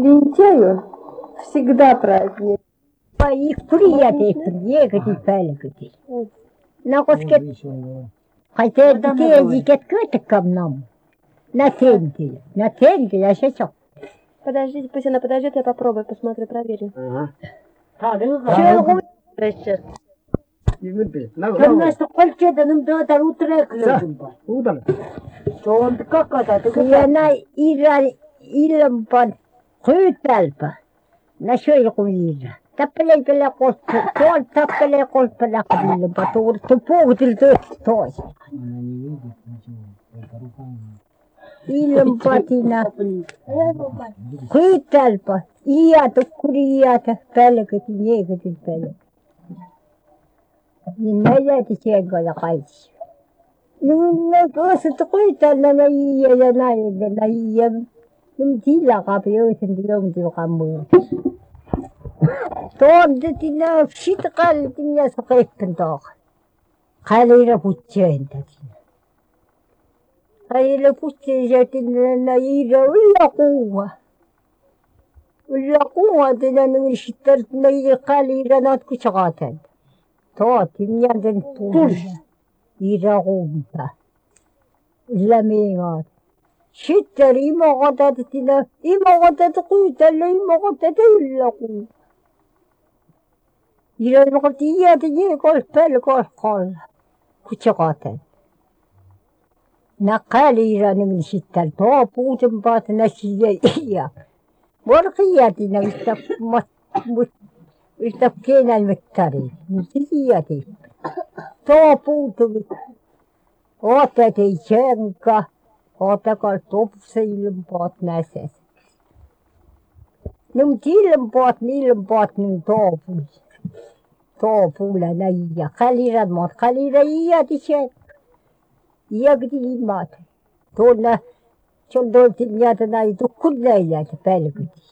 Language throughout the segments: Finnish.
Лентяю всегда праздник. Их приятели, пälkäti. No koska хотя детей к нам. На тенте, я сейчас. Подождите, пусть она подождет, я попробую, посмотрю, проверю. Конечно, колчеда нам дадут утрекнуть. Я на ilman ryytälpä. Na syöjäkuviira. Tappeleen kyllä kolta. Tuon tappeleen kolta läkavillempä. Tuurtu puhutil tööt toisen. Ilmpatina. Ryytälpä. Iätu kuriätä. Pälkätin jeekätin pälkätin. Niin näjäti sienkoja kaikki. No tuossa ryytällä na iä ja näin. Na iä. Yung tila ka piyo hindi yung di ka mo. Tuon tina shit kal tinya sa kaipin to. Kalira putya enta tina. Kalira putya tina na ira ulla kuwa. Ulla kuwa tina nung shitar na ira kalira not kuchakatan. To tinya den tuwa. Ira kuwa. Ulla mingat. Sitten imokotat kuytalla imokotat yllaku. Ilmokat iätä jeekol pelkol kolla. Kutsakatan. Nakaliira nimin sitten tuo puuten paata näsiä iä. Morkiäti näistä yhtä kenän mittari. Niin iäti. Tuo puutu. Ootat ei senka. Otakal topse ilmpaat näses. Num tilmpaat nilmpaat num toopus. Toopulla näijä. Kalirad maat. Kalira iäti sen. Iäkiti ilmaat. Tuonna. Sen toitin jäätä näin tukkun näijätä pälkyti.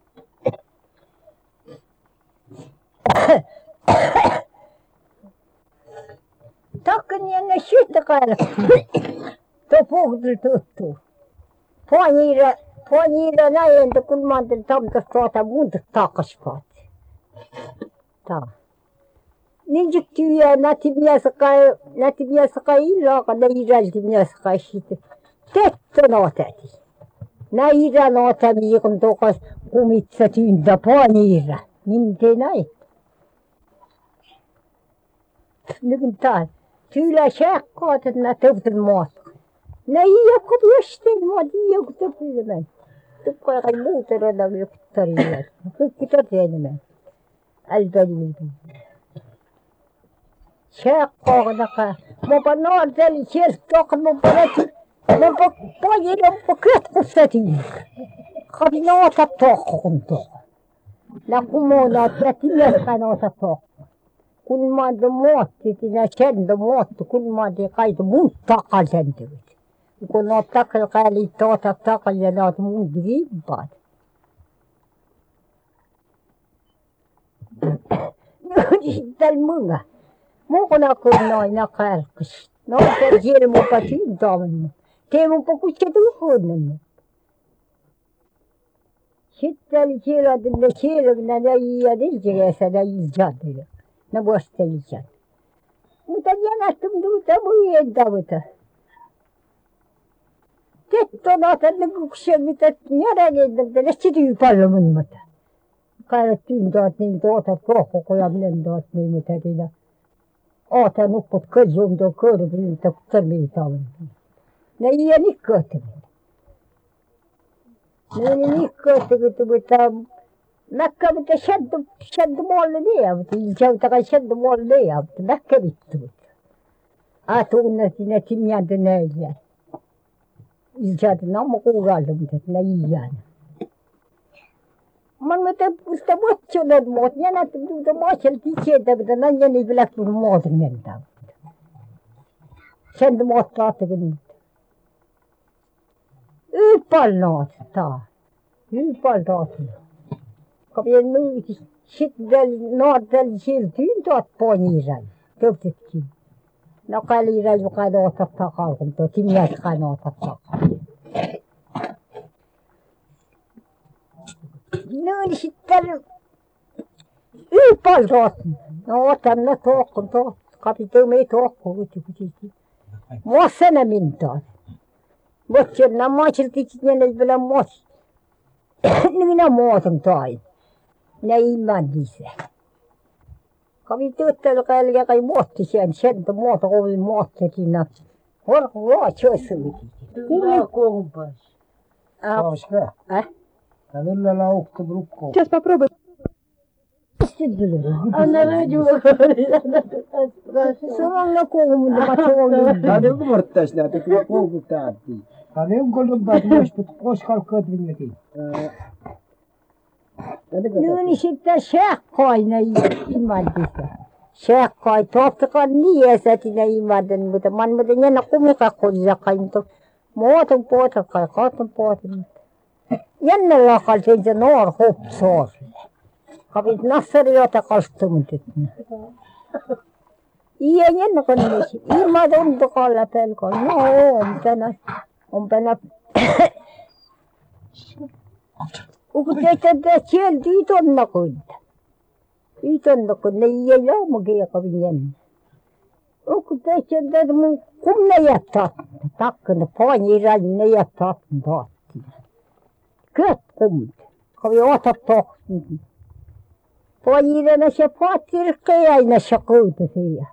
Takkan jännä syttä kalkki. Tuo puhutil tuttu. Puoniira näin, että kun mä ajattelin tamtas tuota muuta takaspaat. Tää. Niin jyktyy näti mies kai illaa, ne irälti mies kai sitten. Tetto nootati. Nä irä nootami, kun tokas kumitsa tyntä puoniira. Niin te näin. Nyt tää. Tyylä säkkoat, että nää tövtän maata. Nej, jag kom just in vad jag åkte på filmen. Då får jag motor och de luktar i det. Jag fick ta till mig. Albaniet. Käkkornaka. Mä panon tällä sieltä, mä panon. Mä panon på köttkossatiin. Kan noota tohkonto. Na kumona tätiä kan noota tohkonto. Kun mä oon muotti, tinä sen muotti, kun mä oon kaikki muut takasentyvät. Kun oot takakääli tuota takaa ja oot mun grimpaat. No niin, tällä munga. Mukana kun noin kärkkäs. No täällä siellä mun patin taaminen. Tee mun pakutse tuhunnen. Sitten siellä näin diljeessä näin jatilla. Ne vuostelivat. Mutta jänästä muuta muiden tavoita. Tettona tänne kuksia, mitä järjellä, ne sityy paljon muuta. Kairattiin taat niin tuota tohkoja minä taat niin mitä siinä. Oota nuppot köljuun tuo korviilta, kun tarvitaan. Ne ei nikkoittavat. Ne ei nikkoittavat, mutta mäkkä mitä sieltä muualle leivät. Sieltä kai sieltä muualle leivät. Mäkkä vittuvat. Tunnetin, että sinä näin. Sieltä namma kuulalla, mutta näin jäänyt. Mä sitä vuotsioneet muut. Ja näitä tuota maaselta sieltä, mutta näin jäni vielä kun muotin näitä. Sieltä muut taattekin niitä. Ypalloot taa. Ypalloot. Kapien nuutis. Sitten nuorteli sieltiin tuot poniiran. Töptettiin. No kalira joka noota takaa, kun tuo timiäs kai noota takaa. niin sitten ypaltot. No otan ne tohkon tohkon. Kapitu me tohkon kuitenkin. Mossana mintaan. Mutta nämä maiseltiin ne vielä mos. Niin minä muoton tain. Ne imandissa. Kapitu tällä käydä kai muotti sen muoto oli muotti siinä. Orko luotsioissa. Kyllä kumpas. Koska? Tällä laukta brukko. Сейчас попробуй. Anna rajua. Se on no kuumunta katsomaan. Tämä on joku morttaisi näitä, kyllä puhutaan. Tämä on jonkun päät myös, mutta koskalkoot minnekin. Niin sitten sähköinen imandissa. Sähköinen, tottakaan niesätinä imandan, mutta man muuten jännä kumikakoja kai, mutta muoton puolta kai, katon puolta. Jännä lakal sen nuor hupsoorille. Kapit nassariota kastumitetna. Iya jännä kannesi. Imad on tokalla pelkoon. No on tänä. Kun teitä siellä itonnakunta. Itonnakunta ei laumakin kapin jännä. Kun teitä mun kumne jättää. Takkana painiran ne jättää taattina. Köt kumte. Kavi ota tohtin. Painirana se paattirkkeina se kuutisia.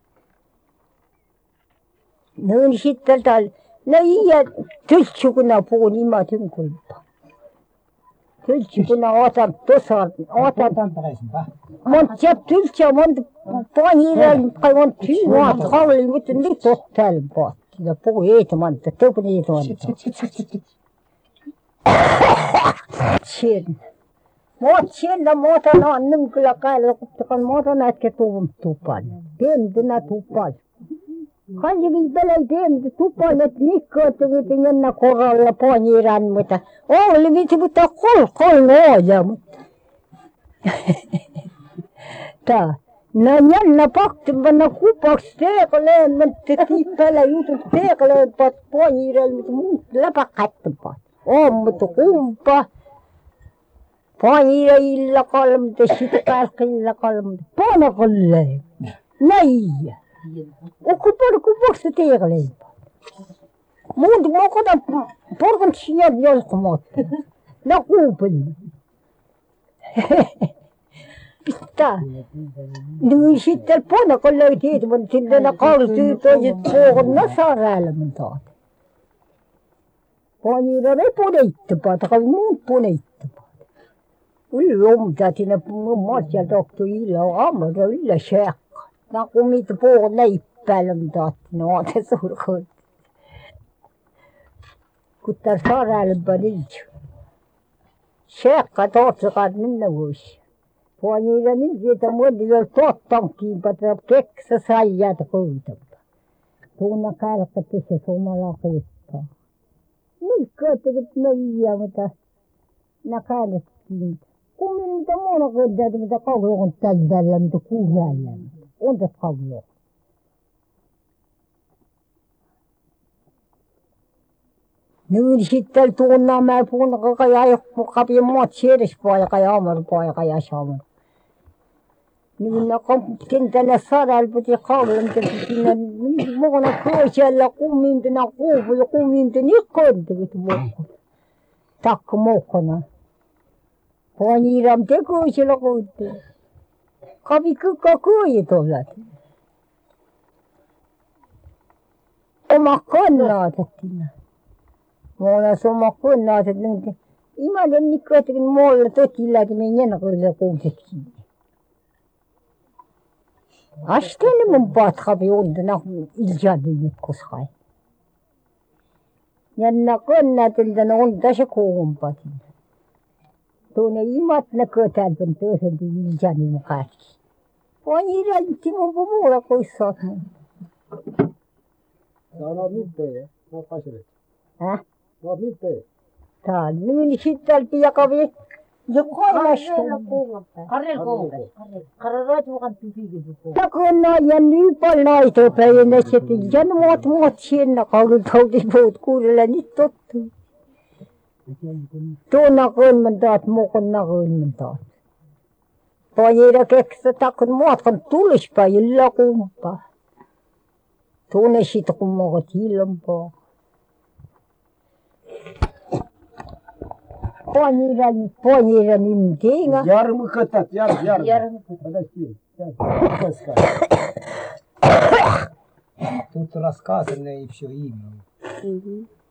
Niin sitten täällä. Ne iä tyltsukuna puhun imatyn kulpa. Tyltsukuna otan tuossa. Otan peräisinpä. Monta se tyltsä, monta painiran kai monta tyynä hallin, mutta nyt ottaen paatti. Ja puhu eetamanta, teukun eetamanta. Sen. Siellä muotan on nyt kyllä kailla, kun muotan ätkä tupan. Pientenä tupan. Kaikki pelän pientä tupan, että nikkoitte nyt jännä koralla painiran, mutta oli vitsi, mutta kolme mutta. Tää. No jännä pakti panna kupaksi teekoleen, mutta tippäällä jutut teekoleen painiran, mutta muut läpäkättöpä. On, mutta kumpa. Painira illa kalmta, sitten kärkillä kalmta. Paina kolleen. Näin. Okupar kupaksi teekoleen. Muut mokota porkan sieltä jolkumotta. No kuupin. Pitää. Niin sitten paina kolleen tietämään, sitten ne kaltyy toiset puhun, no saa räälämän taat. Painira ei puneittapaa, tai muut puneittapaa. Yllomtatina matja doktor illa ammata yllä säkka. Na kun mitä puhun näippäälläm taattina oota surkoit. Kun tää sarailempa niitä. Säkka tootsakaan minä voisi. Puhun niitä niin, että muuten jos tottankin, että keksä saijata koulutapa. Tuunna kälkkätissä sumala kuittaa. Nyt koettelet meijää, mutta nää käännettiin. Kummin mitä muuna kohdata, mitä kauan on tällä, mitä kuurällä. On tässä kauan. Nyt sitten tuunnaan mä puhun, koko ajan kapien muut siedespoika ja amarpoika ja saamar. Nyt ne kentällä saralput ja kauan, mitä siinä muuna koisella kummintina kuupu ja kummintina ikkointivat muukku. Takko muukkona. Painiram tekoisella kuitenkin. Kavi kykka kuijit ovat. Oma kannaatettiin. Muunas oma kannaatettiin. Imanen nikkoitakin muualla totillakin me jännäköillä kuutettiin. Astene mun patkapi untena iljadin koskaan. Jännä kannaatettiin on tässä kuumpatin. Tuonne imat näkötään toisen iljani mukaan. Painirantti mun muulla kuin saat mun. Täällä on mitään, mä pääsen. No mitään. Tää on niin sitten piakavi. Ja kolmasta. Karel kuupas. Karel roit mukaan typikin. Takana ja niin paljon aitopäin, että sitten muut sinne kaulutauti puut kuudella nyt tottuu. Tu na gândmântat, mocon na gândmântat. Păirea că să când moatcă tuliși pe el la cumpa. Tu ne și tu cum măgătilăm pe. Păirea nimtinga. Iar măcătat, iar. Iar Тут рассказано и все имя.